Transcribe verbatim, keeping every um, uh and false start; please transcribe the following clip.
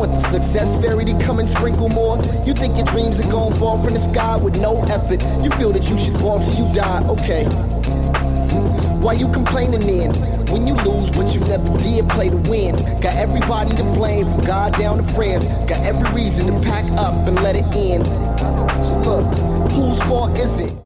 want the success fairy to come and sprinkle more? You think your dreams are gonna fall from the sky with no effort? You feel that you should ball till you die, okay. Why you complaining then? When you lose, but you never did play to win. Got everybody to blame, from God down to friends. Got every reason to pack up and let it end. So look, whose fault is it?